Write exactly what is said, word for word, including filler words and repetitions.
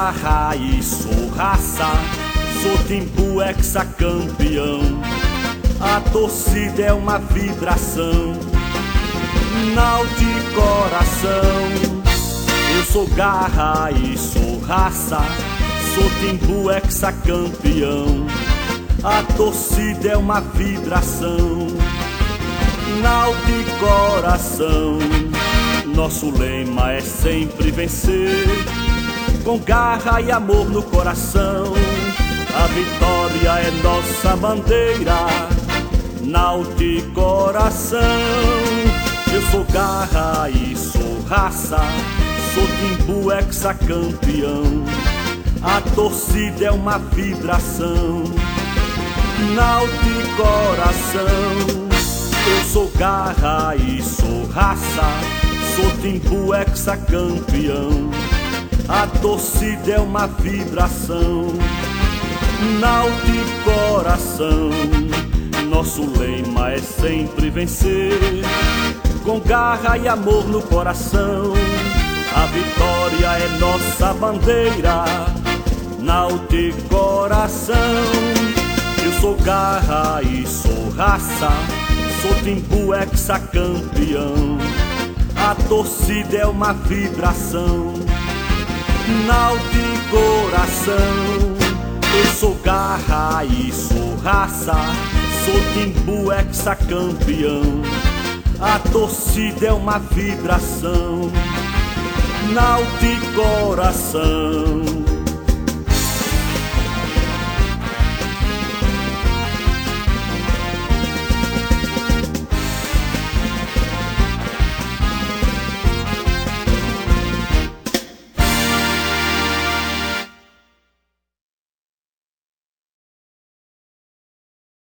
garra e sou raça, sou Timbu hexacampeão. A torcida é uma vibração, Náutico coração. Eu sou garra e sou raça, sou Timbu hexacampeão. A torcida é uma vibração, Náutico coração. Nosso lema é sempre vencer, com garra e amor no coração. A vitória é nossa bandeira, Náutico coração. Eu sou garra e sou raça, sou Timbu hexacampeão. A torcida é uma vibração, Náutico coração. Eu sou garra e sou raça, sou Timbu hexacampeão. A torcida é uma vibração, Náutico coração. Nosso lema é sempre vencer, com garra e amor no coração. A vitória é nossa bandeira, Náutico coração. Eu sou garra e sou raça, sou Timbu hexacampeão. A torcida é uma vibração, Náutico coração. Eu sou garra e sou raça, sou Timbu hexacampeão. A torcida é uma vibração, Náutico coração.